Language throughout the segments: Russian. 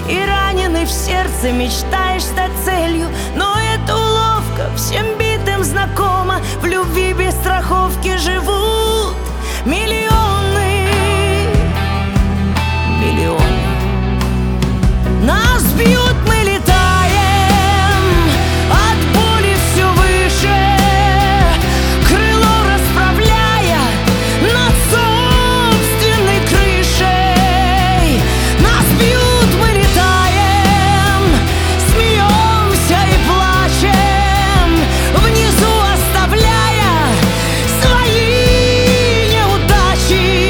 И раненый в сердце мечтаешь стать целью. Но это уловка, всем битым знакома. В любви без страховки живут миллионы. Миллионы. Нас бьют, мы летаем от боли все выше, крыло расправляя над собственной крышей. Нас бьют, мы летаем, смеемся и плачем, внизу оставляя свои неудачи.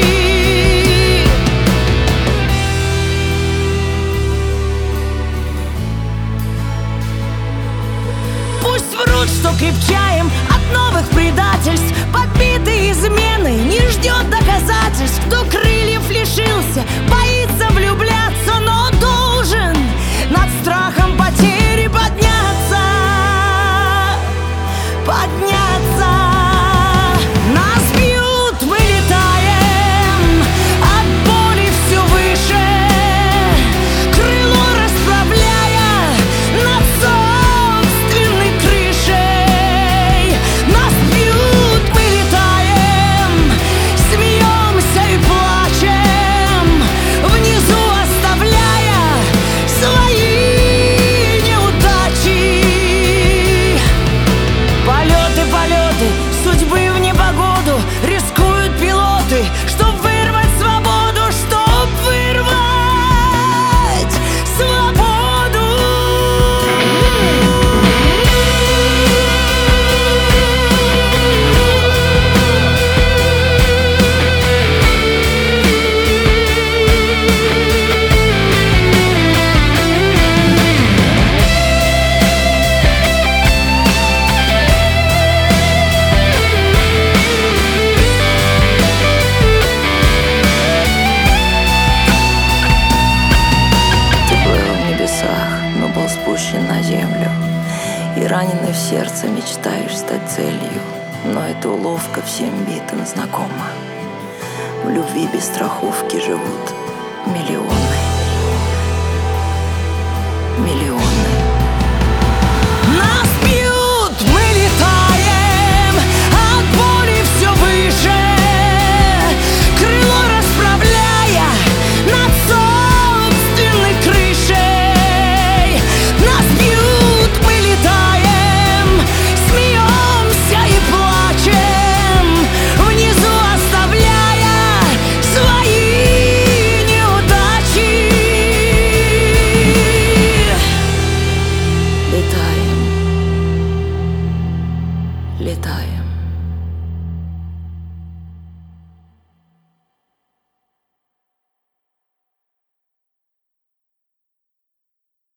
Пусть врут, что крепчаем от новых предательств. Побитые измены не ждет доказательств. Кто крыльев лишился, боится влюбляться, но должен над страхом потери подняться. Подняться. Нас бьют, мы летаем от боли все выше, крыло расправляя над собственной крышей. Нас бьют, мы летаем, смеемся и плачем, внизу оставляя свои неудачи. Полеты, полеты, судьбы в непогоду, рискуют пилоты, чтоб вырвать свободу, чтоб вырвать свободу. Ты плыл в небесах, но был спущен на землю. И раненый в сердце мечтаешь стать целью. Но эта уловка всем битым знакома. В любви без страховки живут миллионы. Миллионы. Нас бьют, мы летаем от боли все выше, крыло расправляя над собственной крышей. Нас бьют, мы летаем, смеемся и плачем, внизу оставляя свои неудачи. Летаем. Летаем.